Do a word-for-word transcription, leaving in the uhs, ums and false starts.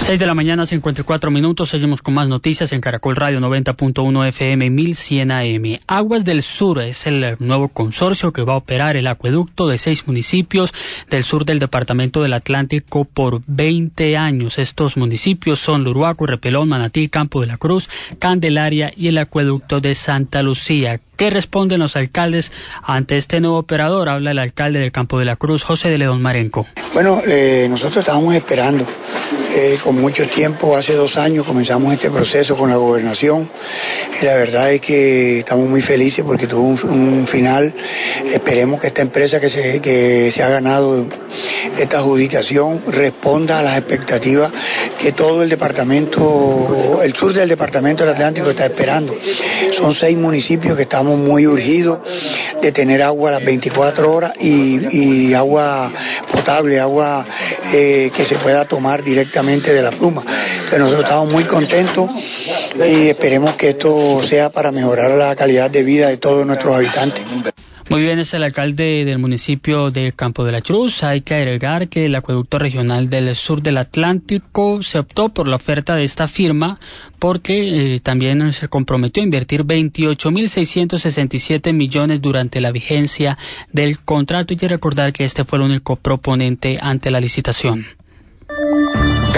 seis de la mañana, cincuenta y cuatro minutos. Seguimos con más noticias en Caracol Radio noventa punto uno F M, mil cien A M. Aguas del Sur es el nuevo consorcio que va a operar el acueducto de seis municipios del sur del departamento del Atlántico por veinte años. Estos municipios son Luruaco, Repelón, Manatí, Campo de la Cruz, Candelaria y el acueducto de Santa Lucía. ¿Qué responden los alcaldes ante este nuevo operador? Habla el alcalde del Campo de la Cruz, José de Ledón Marenco. Bueno, eh, nosotros estábamos esperando eh, con mucho tiempo. Hace dos años comenzamos este proceso con la gobernación y la verdad es que estamos muy felices porque tuvo un, un final. Esperemos que esta empresa que se, que se ha ganado esta adjudicación responda a las expectativas que todo el departamento, el sur del departamento del Atlántico está esperando. Son seis municipios que estamos muy urgidos de tener agua a las veinticuatro horas y, y agua potable, agua eh, que se pueda tomar directamente de la pluma. Entonces nosotros estamos muy contentos y esperemos que esto sea para mejorar la calidad de vida de todos nuestros habitantes. Muy bien, es el alcalde del municipio de Campo de la Cruz. Hay que agregar que el acueducto regional del sur del Atlántico se optó por la oferta de esta firma porque eh, también se comprometió a invertir veintiocho mil seiscientos sesenta y siete millones durante la vigencia del contrato. Y hay que recordar que este fue el único proponente ante la licitación.